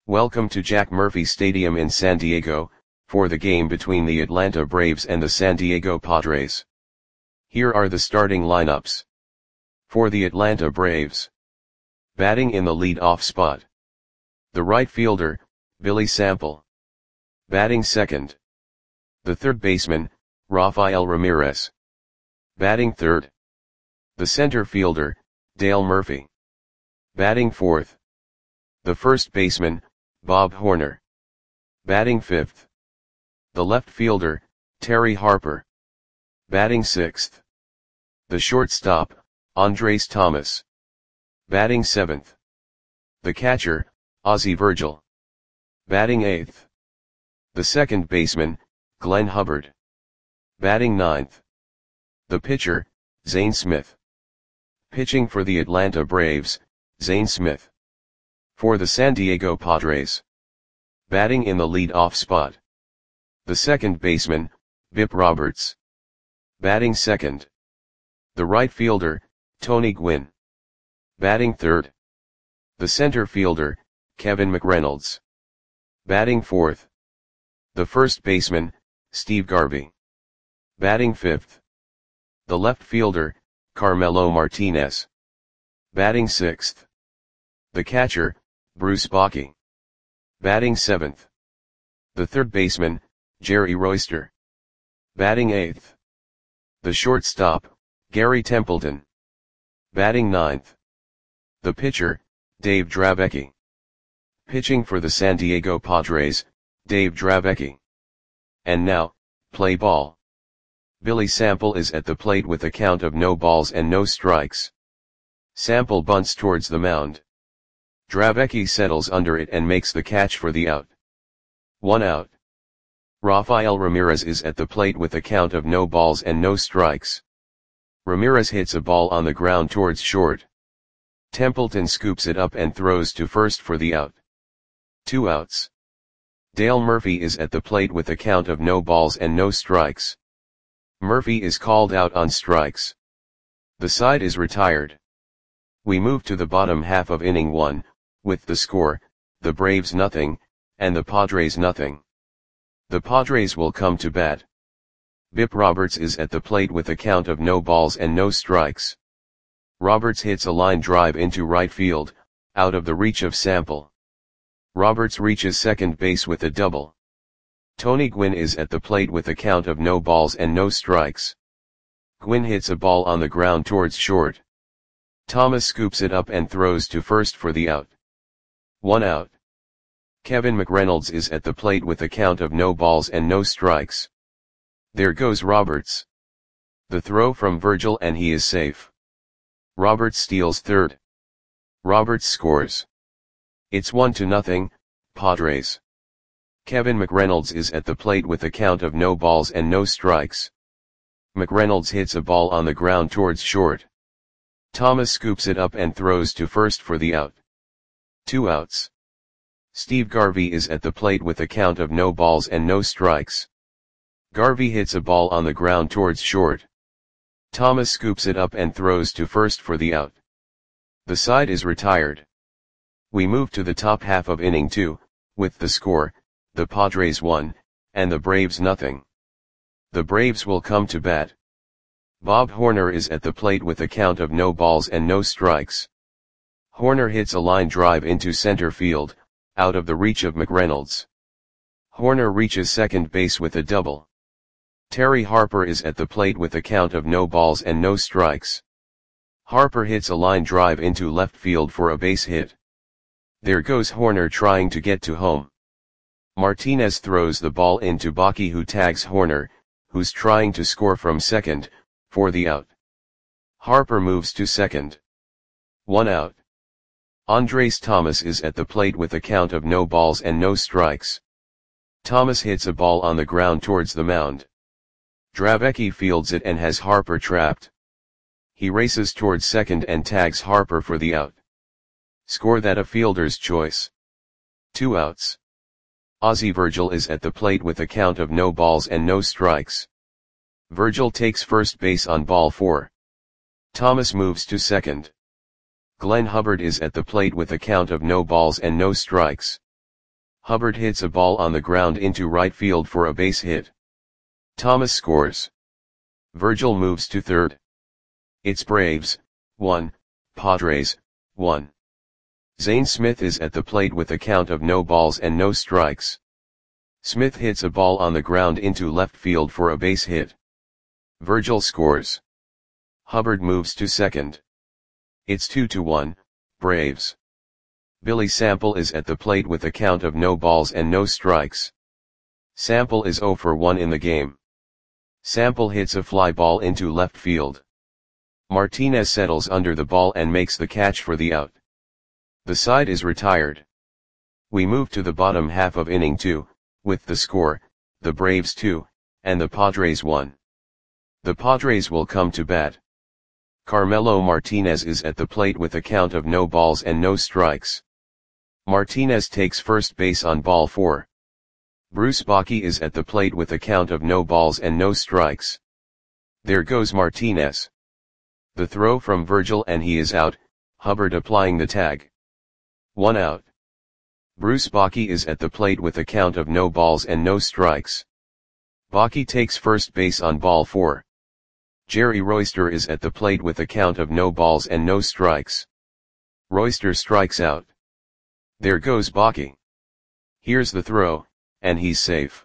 Welcome to Jack Murphy Stadium in San Diego, for the game between the Atlanta Braves and the San Diego Padres. Here are the starting lineups. For the Atlanta Braves. Batting in the lead-off spot. The right fielder, Billy Sample. Batting second. The third baseman, Rafael Ramirez. Batting third. The center fielder, Dale Murphy. Batting fourth. The first baseman, Bob Horner. Batting fifth. The left fielder, Terry Harper. Batting sixth. The shortstop, Andres Thomas. Batting seventh. The catcher, Ozzie Virgil. Batting eighth. The second baseman, Glenn Hubbard. Batting ninth. The pitcher, Zane Smith. Pitching for the Atlanta Braves, Zane Smith. For the San Diego Padres. Batting in the lead-off spot. The second baseman, Bip Roberts. Batting second. The right fielder, Tony Gwynn. Batting third. The center fielder, Kevin McReynolds. Batting fourth. The first baseman, Steve Garvey. Batting fifth. The left fielder, Carmelo Martinez. Batting sixth. The catcher, Bruce Bochy. Batting seventh. The third baseman, Jerry Royster. Batting eighth. The shortstop, Gary Templeton. Batting ninth. The pitcher, Dave Dravecky. Pitching for the San Diego Padres, Dave Dravecky. And now, play ball. Billy Sample is at the plate with a count of no balls and no strikes. Sample bunts towards the mound. Dravecky settles under it and makes the catch for the out. 1 out. Rafael Ramirez is at the plate with a count of no balls and no strikes. Ramirez hits a ball on the ground towards short. Templeton scoops it up and throws to first for the out. 2 outs. Dale Murphy is at the plate with a count of no balls and no strikes. Murphy is called out on strikes. The side is retired. We move to the bottom half of inning 1, with the score, the Braves nothing, and the Padres nothing. The Padres will come to bat. Bip Roberts is at the plate with a count of no balls and no strikes. Roberts hits a line drive into right field, out of the reach of Sample. Roberts reaches second base with a double. Tony Gwynn is at the plate with a count of no balls and no strikes. Gwynn hits a ball on the ground towards short. Thomas scoops it up and throws to first for the out. 1 out. Kevin McReynolds is at the plate with a count of no balls and no strikes. There goes Roberts. The throw from Virgil and he is safe. Roberts steals third. Roberts scores. It's 1-0, Padres. Kevin McReynolds is at the plate with a count of no balls and no strikes. McReynolds hits a ball on the ground towards short. Thomas scoops it up and throws to first for the out. 2 outs. Steve Garvey is at the plate with a count of no balls and no strikes. Garvey hits a ball on the ground towards short. Thomas scoops it up and throws to first for the out. The side is retired. We move to the top half of inning 2, with the score, the Padres 1, and the Braves nothing. The Braves will come to bat. Bob Horner is at the plate with a count of no balls and no strikes. Horner hits a line drive into center field, out of the reach of McReynolds. Horner reaches second base with a double. Terry Harper is at the plate with a count of no balls and no strikes. Harper hits a line drive into left field for a base hit. There goes Horner trying to get to home. Martinez throws the ball into Bochy, who tags Horner, who's trying to score from second, for the out. Harper moves to second. 1 out. Andres Thomas is at the plate with a count of no balls and no strikes. Thomas hits a ball on the ground towards the mound. Dravecky fields it and has Harper trapped. He races towards second and tags Harper for the out. Score that a fielder's choice. 2 outs. Ozzie Virgil is at the plate with a count of no balls and no strikes. Virgil takes first base on ball 4. Thomas moves to second. Glenn Hubbard is at the plate with a count of no balls and no strikes. Hubbard hits a ball on the ground into right field for a base hit. Thomas scores. Virgil moves to third. It's Braves, 1, Padres, 1. Zane Smith is at the plate with a count of no balls and no strikes. Smith hits a ball on the ground into left field for a base hit. Virgil scores. Hubbard moves to second. It's 2-1, Braves. Billy Sample is at the plate with a count of no balls and no strikes. Sample is 0 for 1 in the game. Sample hits a fly ball into left field. Martinez settles under the ball and makes the catch for the out. The side is retired. We move to the bottom half of inning 2, with the score, the Braves 2, and the Padres 1. The Padres will come to bat. Carmelo Martinez is at the plate with a count of no balls and no strikes. Martinez takes first base on ball 4. Bruce Bochy is at the plate with a count of no balls and no strikes. There goes Martinez. The throw from Virgil and he is out, Hubbard applying the tag. 1 out. Bruce Bochy is at the plate with a count of no balls and no strikes. Bochy takes first base on ball 4. Jerry Royster is at the plate with a count of no balls and no strikes. Royster strikes out. There goes Bochy. Here's the throw, and he's safe.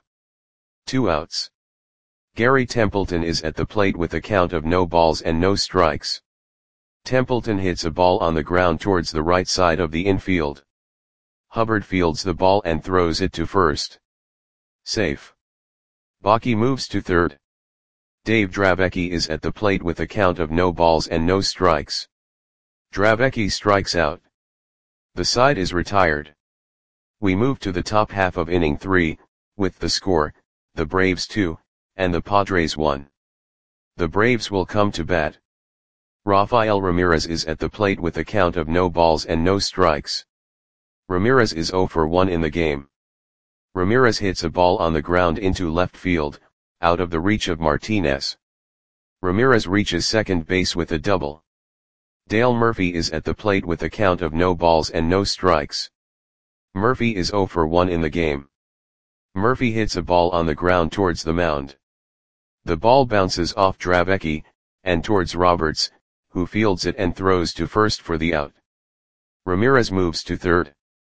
2 outs. Gary Templeton is at the plate with a count of no balls and no strikes. Templeton hits a ball on the ground towards the right side of the infield. Hubbard fields the ball and throws it to first. Safe. Bochy moves to third. Dave Dravecky is at the plate with a count of no balls and no strikes. Dravecky strikes out. The side is retired. We move to the top half of inning 3, with the score, the Braves 2, and the Padres 1. The Braves will come to bat. Rafael Ramirez is at the plate with a count of no balls and no strikes. Ramirez is 0 for 1 in the game. Ramirez hits a ball on the ground into left field, out of the reach of Martinez. Ramirez reaches second base with a double. Dale Murphy is at the plate with a count of no balls and no strikes. Murphy is 0 for 1 in the game. Murphy hits a ball on the ground towards the mound. The ball bounces off Dravecky, and towards Roberts, who fields it and throws to first for the out. Ramirez moves to third.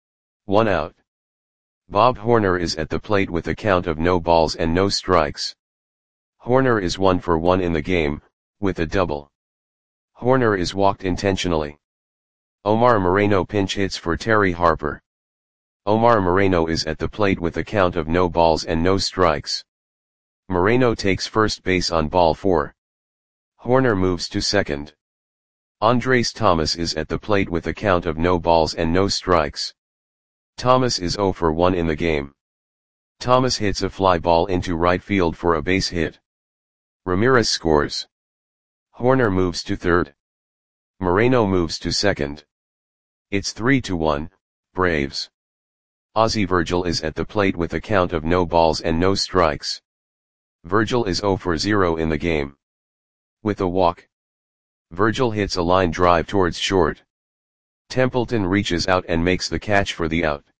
1 out. Bob Horner is at the plate with a count of no balls and no strikes. Horner is 1 for 1 in the game, with a double. Horner is walked intentionally. Omar Moreno pinch hits for Terry Harper. Omar Moreno is at the plate with a count of no balls and no strikes. Moreno takes first base on ball 4. Horner moves to second. Andres Thomas is at the plate with a count of no balls and no strikes. Thomas is 0 for 1 in the game. Thomas hits a fly ball into right field for a base hit. Ramirez scores. Horner moves to third. Moreno moves to second. It's 3-1, Braves. Ozzie Virgil is at the plate with a count of no balls and no strikes. Virgil is 0 for 0 in the game. With a walk. Virgil hits a line drive towards short. Templeton reaches out and makes the catch for the out.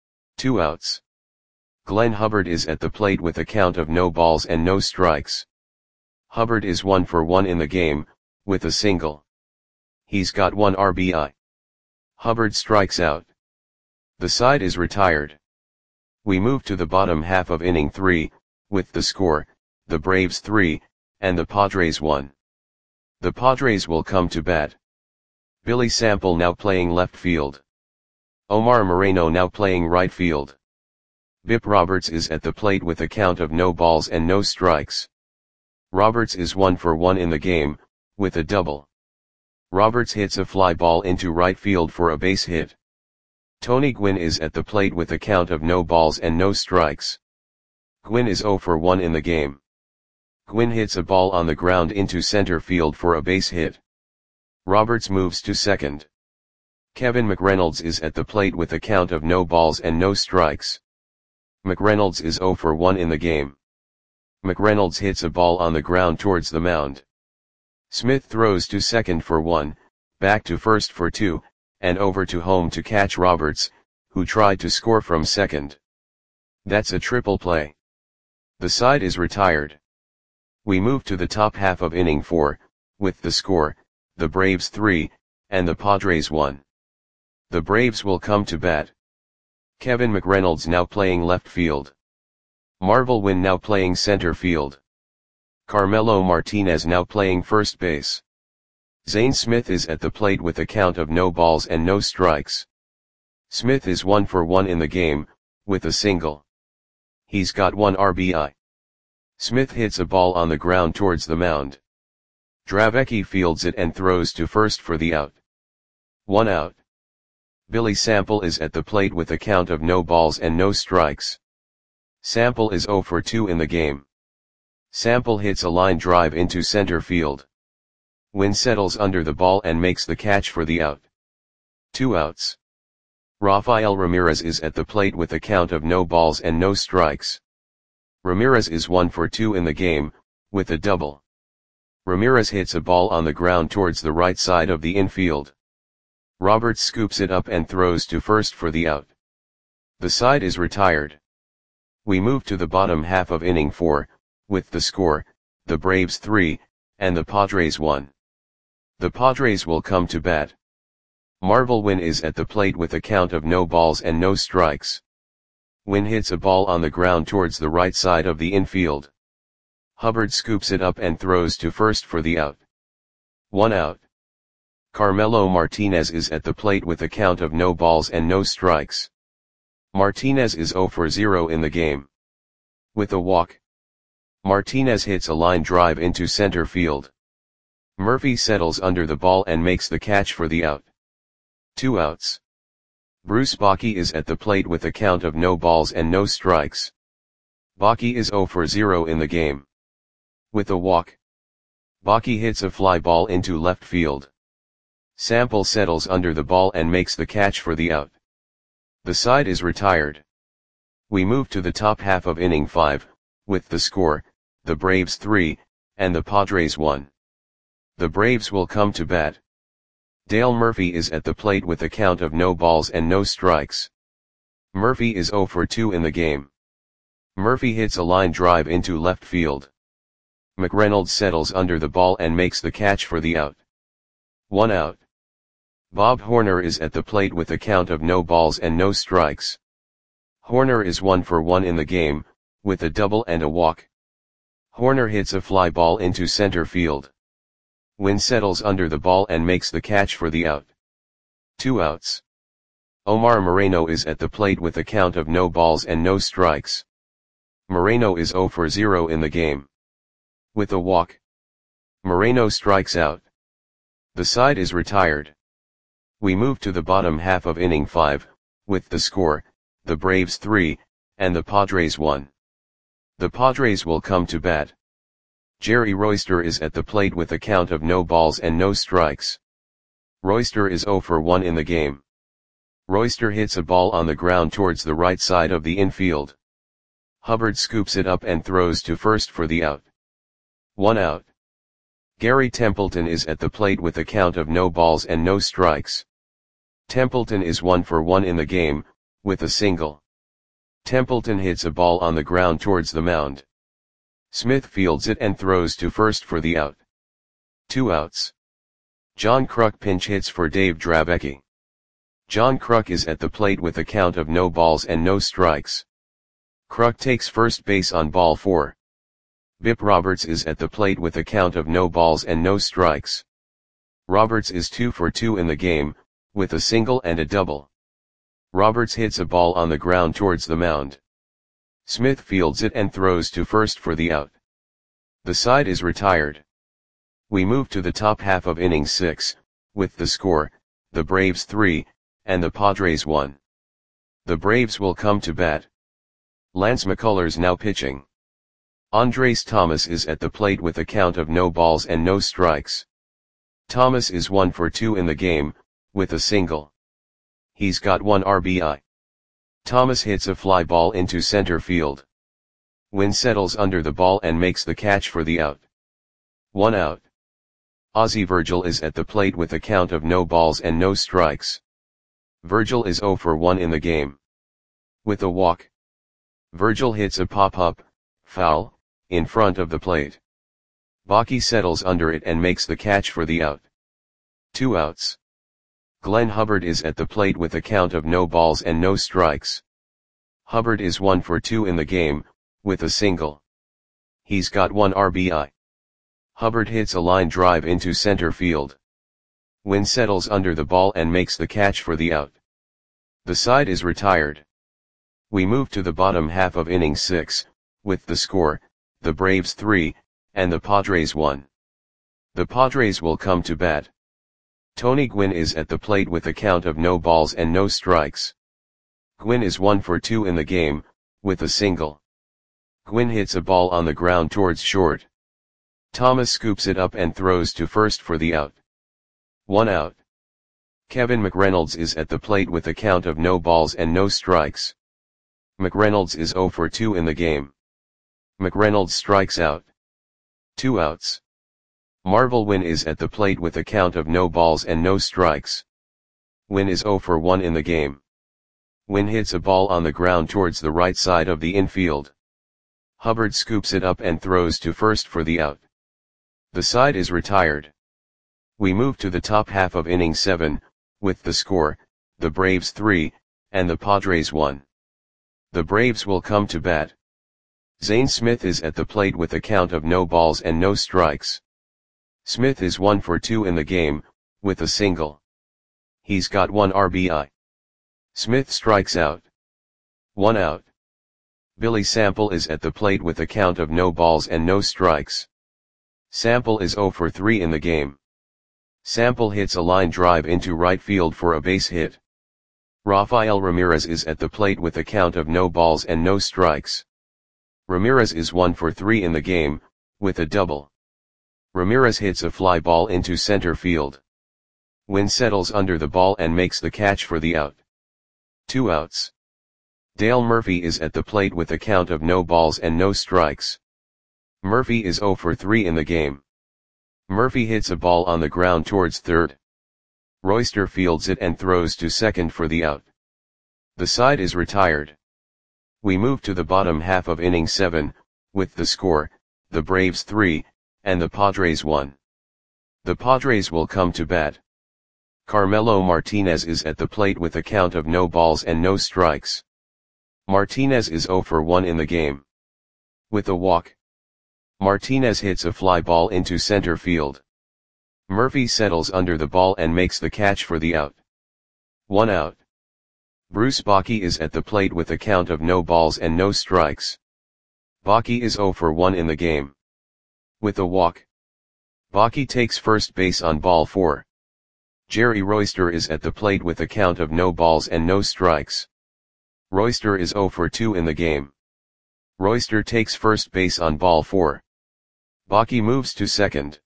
2 outs. Glenn Hubbard is at the plate with a count of no balls and no strikes. Hubbard is 1 for 1 in the game, with a single. He's got 1 RBI. Hubbard strikes out. The side is retired. We move to the bottom half of inning 3, with the score, the Braves 3, and the Padres 1. The Padres will come to bat. Billy Sample now playing left field. Omar Moreno now playing right field. Bip Roberts is at the plate with a count of no balls and no strikes. Roberts is 1 for 1 in the game, with a double. Roberts hits a fly ball into right field for a base hit. Tony Gwynn is at the plate with a count of no balls and no strikes. Gwynn is 0 for 1 in the game. Gwynn hits a ball on the ground into center field for a base hit. Roberts moves to second. Kevin McReynolds is at the plate with a count of no balls and no strikes. McReynolds is 0 for 1 in the game. McReynolds hits a ball on the ground towards the mound. Smith throws to second for 1, back to first for 2, and over to home to catch Roberts, who tried to score from second. That's a triple play. The side is retired. We move to the top half of inning 4, with the score, the Braves 3, and the Padres 1. The Braves will come to bat. Kevin McReynolds now playing left field. Marvel Wynn now playing center field. Carmelo Martinez now playing first base. Zane Smith is at the plate with a count of no balls and no strikes. Smith is 1 for 1 in the game, with a single. He's got 1 RBI. Smith hits a ball on the ground towards the mound. Dravecki fields it and throws to first for the out. 1 out. Billy Sample is at the plate with a count of no balls and no strikes. Sample is 0 for 2 in the game. Sample hits a line drive into center field. Wynn settles under the ball and makes the catch for the out. 2 outs. Rafael Ramirez is at the plate with a count of no balls and no strikes. Ramirez is 1 for 2 in the game, with a double. Ramirez hits a ball on the ground towards the right side of the infield. Roberts scoops it up and throws to first for the out. The side is retired. We move to the bottom half of inning 4, with the score, the Braves 3, and the Padres 1. The Padres will come to bat. Marvel Wynn is at the plate with a count of no balls and no strikes. Wynn hits a ball on the ground towards the right side of the infield. Hubbard scoops it up and throws to first for the out. 1 out. Carmelo Martinez is at the plate with a count of no balls and no strikes. Martinez is 0 for 0 in the game. With a walk. Martinez hits a line drive into center field. Murphy settles under the ball and makes the catch for the out. 2 outs. Bruce Bochy is at the plate with a count of no balls and no strikes. Bochy is 0 for 0 in the game. With a walk. Bochy hits a fly ball into left field. Sample settles under the ball and makes the catch for the out. The side is retired. We move to the top half of inning 5, with the score, the Braves 3, and the Padres 1. The Braves will come to bat. Dale Murphy is at the plate with a count of no balls and no strikes. Murphy is 0 for 2 in the game. Murphy hits a line drive into left field. McReynolds settles under the ball and makes the catch for the out. 1 out. Bob Horner is at the plate with a count of no balls and no strikes. Horner is 1 for 1 in the game, with a double and a walk. Horner hits a fly ball into center field. Wynn settles under the ball and makes the catch for the out. 2 outs. Omar Moreno is at the plate with a count of no balls and no strikes. Moreno is 0 for 0 in the game. With a walk. Moreno strikes out. The side is retired. We move to the bottom half of inning 5, with the score, the Braves 3, and the Padres 1. The Padres will come to bat. Jerry Royster is at the plate with a count of no balls and no strikes. Royster is 0 for 1 in the game. Royster hits a ball on the ground towards the right side of the infield. Hubbard scoops it up and throws to first for the out. 1 out. Gary Templeton is at the plate with a count of no balls and no strikes. Templeton is 1 for 1 in the game, with a single. Templeton hits a ball on the ground towards the mound. Smith fields it and throws to first for the out. 2 outs. John Kruk pinch hits for Dave Dravecki. John Kruk is at the plate with a count of no balls and no strikes. Kruk takes first base on ball 4. Bip Roberts is at the plate with a count of no balls and no strikes. Roberts is 2 for 2 in the game, with a single and a double. Roberts hits a ball on the ground towards the mound. Smith fields it and throws to first for the out. The side is retired. We move to the top half of inning 6, with the score, the Braves 3, and the Padres 1. The Braves will come to bat. Lance McCullers now pitching. Andres Thomas is at the plate with a count of no balls and no strikes. Thomas is 1 for 2 in the game, with a single. He's got 1 RBI. Thomas hits a fly ball into center field. Wynn settles under the ball and makes the catch for the out. 1 out. Ozzie Virgil is at the plate with a count of no balls and no strikes. Virgil is 0 for 1 in the game. With a walk. Virgil hits a pop-up, foul, in front of the plate. Bakke settles under it and makes the catch for the out. 2 outs. Glenn Hubbard is at the plate with a count of no balls and no strikes. Hubbard is 1 for 2 in the game, with a single. He's got 1 RBI. Hubbard hits a line drive into center field. Gwynn settles under the ball and makes the catch for the out. The side is retired. We move to the bottom half of inning 6, with the score, the Braves 3, and the Padres 1. The Padres will come to bat. Tony Gwynn is at the plate with a count of no balls and no strikes. Gwynn is 1 for 2 in the game, with a single. Gwynn hits a ball on the ground towards short. Thomas scoops it up and throws to first for the out. 1 out. Kevin McReynolds is at the plate with a count of no balls and no strikes. McReynolds is 0 for 2 in the game. McReynolds strikes out. 2 outs. Marvel Wynn is at the plate with a count of no balls and no strikes. Wynn is 0 for 1 in the game. Wynn hits a ball on the ground towards the right side of the infield. Hubbard scoops it up and throws to first for the out. The side is retired. We move to the top half of inning 7, with the score, the Braves 3, and the Padres 1. The Braves will come to bat. Zane Smith is at the plate with a count of no balls and no strikes. Smith is 1 for 2 in the game, with a single. He's got 1 RBI. Smith strikes out. 1 out. Billy Sample is at the plate with a count of no balls and no strikes. Sample is 0 for 3 in the game. Sample hits a line drive into right field for a base hit. Rafael Ramirez is at the plate with a count of no balls and no strikes. Ramirez is 1 for 3 in the game, with a double. Ramirez hits a fly ball into center field. Wynn settles under the ball and makes the catch for the out. 2 outs. Dale Murphy is at the plate with a count of no balls and no strikes. Murphy is 0 for 3 in the game. Murphy hits a ball on the ground towards third. Royster fields it and throws to second for the out. The side is retired. We move to the bottom half of inning 7, with the score, the Braves 3, and the Padres 1. The Padres will come to bat. Carmelo Martinez is at the plate with a count of no balls and no strikes. Martinez is 0 for 1 in the game. With a walk. Martinez hits a fly ball into center field. Murphy settles under the ball and makes the catch for the out. 1 out. Bruce Bakke is at the plate with a count of no balls and no strikes. Bakke is 0 for 1 in the game. With a walk. Bakke takes first base on ball 4. Jerry Royster is at the plate with a count of no balls and no strikes. Royster is 0 for 2 in the game. Royster takes first base on ball 4. Bakke moves to second.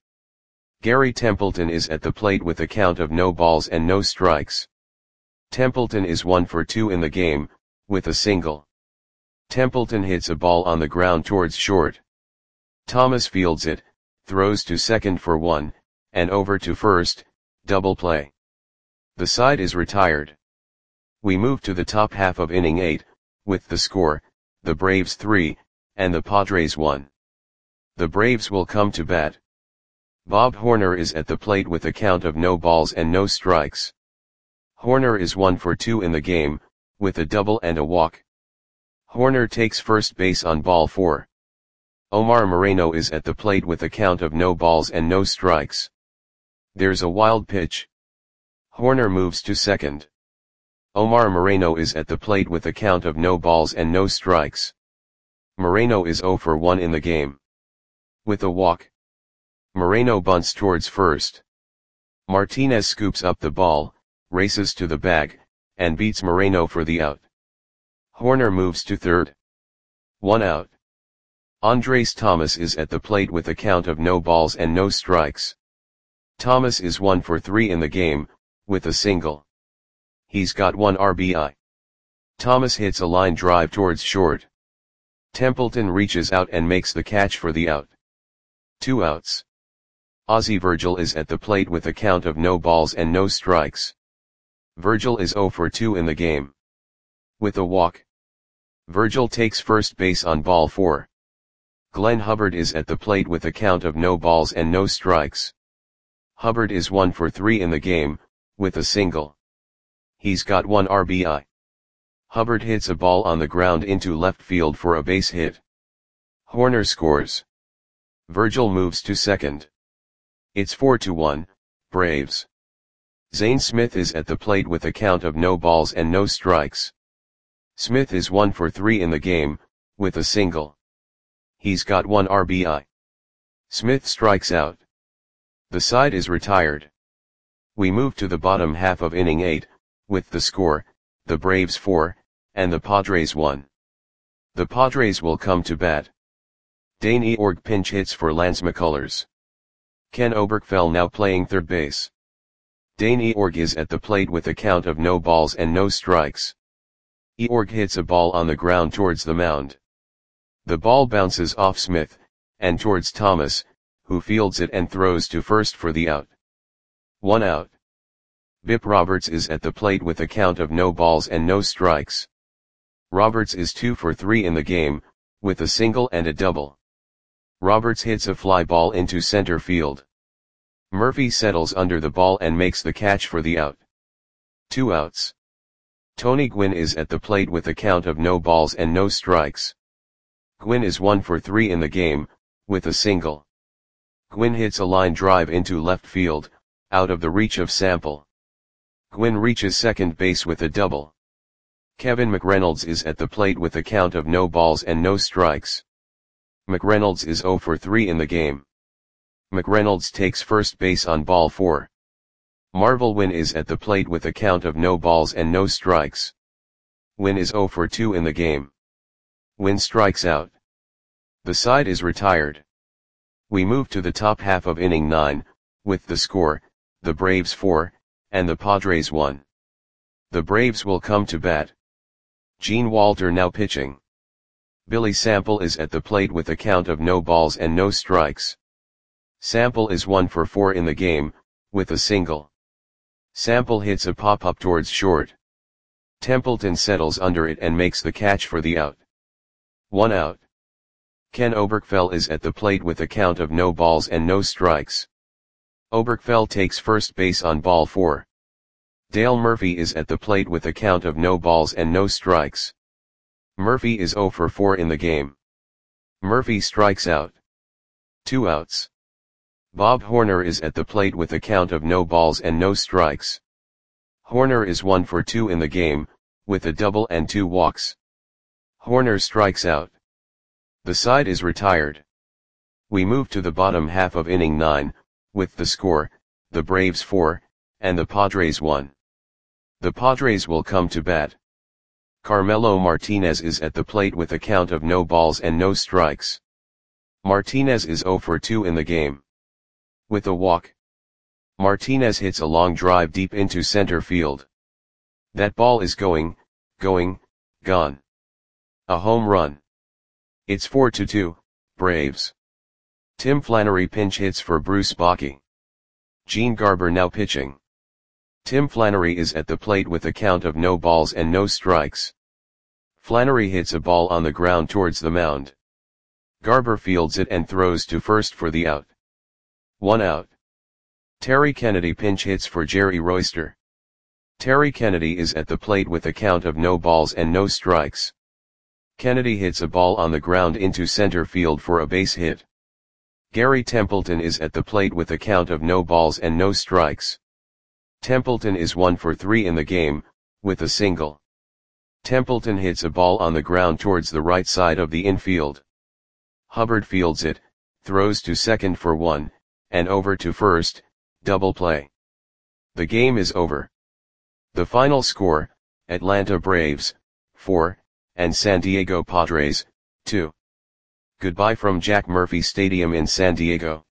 Gary Templeton is at the plate with a count of no balls and no strikes. Templeton is 1 for 2 in the game, with a single. Templeton hits a ball on the ground towards short. Thomas fields it, throws to second for 1, and over to first, double play. The side is retired. We move to the top half of inning 8, with the score, the Braves 3, and the Padres 1. The Braves will come to bat. Bob Horner is at the plate with a count of no balls and no strikes. Horner is 1 for 2 in the game, with a double and a walk. Horner takes first base on ball 4. Omar Moreno is at the plate with a count of no balls and no strikes. There's a wild pitch. Horner moves to second. Omar Moreno is at the plate with a count of no balls and no strikes. Moreno is 0 for 1 in the game. With a walk. Moreno bunts towards first. Martinez scoops up the ball, races to the bag, and beats Moreno for the out. Horner moves to third. 1 out. Andres Thomas is at the plate with a count of no balls and no strikes. Thomas is 1 for 3 in the game, with a single. He's got 1 RBI. Thomas hits a line drive towards short. Templeton reaches out and makes the catch for the out. 2 outs. Ozzie Virgil is at the plate with a count of no balls and no strikes. Virgil is 0 for 2 in the game. With a walk. Virgil takes first base on ball 4. Glenn Hubbard is at the plate with a count of no balls and no strikes. Hubbard is 1 for 3 in the game, with a single. He's got 1 RBI. Hubbard hits a ball on the ground into left field for a base hit. Horner scores. Virgil moves to second. It's 4-1, Braves. Zane Smith is at the plate with a count of no balls and no strikes. Smith is 1 for 3 in the game, with a single. He's got 1 RBI. Smith strikes out. The side is retired. We move to the bottom half of inning 8, with the score, the Braves 4, and the Padres 1. The Padres will come to bat. Dane Eorg pinch hits for Lance McCullers. Ken Oberkfell now playing third base. Dane Eorg is at the plate with a count of no balls and no strikes. Eorg hits a ball on the ground towards the mound. The ball bounces off Smith, and towards Thomas, who fields it and throws to first for the out. 1 out. Bip Roberts is at the plate with a count of no balls and no strikes. Roberts is 2 for 3 in the game, with a single and a double. Roberts hits a fly ball into center field. Murphy settles under the ball and makes the catch for the out. 2 outs. Tony Gwynn is at the plate with a count of no balls and no strikes. Gwynn is 1 for 3 in the game, with a single. Gwynn hits a line drive into left field, out of the reach of Sample. Gwynn reaches second base with a double. Kevin McReynolds is at the plate with a count of no balls and no strikes. McReynolds is 0 for 3 in the game. McReynolds takes first base on ball 4. Marvel Wynn is at the plate with a count of no balls and no strikes. Wynn is 0 for 2 in the game. Wynn strikes out. The side is retired. We move to the top half of inning 9, with the score, the Braves 4, and the Padres 1. The Braves will come to bat. Gene Walter now pitching. Billy Sample is at the plate with a count of no balls and no strikes. Sample is 1 for 4 in the game, with a single. Sample hits a pop-up towards short. Templeton settles under it and makes the catch for the out. 1 out. Ken Oberkfell is at the plate with a count of no balls and no strikes. Oberkfell takes first base on ball 4. Dale Murphy is at the plate with a count of no balls and no strikes. Murphy is 0 for 4 in the game. Murphy strikes out. 2 outs. Bob Horner is at the plate with a count of no balls and no strikes. Horner is 1 for 2 in the game, with a double and 2 walks. Horner strikes out. The side is retired. We move to the bottom half of inning 9, with the score, the Braves 4, and the Padres 1. The Padres will come to bat. Carmelo Martinez is at the plate with a count of no balls and no strikes. Martinez is 0 for 2 in the game. With a walk. Martinez hits a long drive deep into center field. That ball is going, gone. A home run. It's 4-2, Braves. Tim Flannery pinch hits for Bruce Bochy. Gene Garber now pitching. Tim Flannery is at the plate with a count of no balls and no strikes. Flannery hits a ball on the ground towards the mound. Garber fields it and throws to first for the out. 1 out. Terry Kennedy pinch hits for Jerry Royster. Terry Kennedy is at the plate with a count of no balls and no strikes. Kennedy hits a ball on the ground into center field for a base hit. Gary Templeton is at the plate with a count of no balls and no strikes. Templeton is 1 for 3 in the game, with a single. Templeton hits a ball on the ground towards the right side of the infield. Hubbard fields it, throws to second for 1, and over to first, double play. The game is over. The final score, Atlanta Braves, 4, and San Diego Padres, 2. Goodbye from Jack Murphy Stadium in San Diego.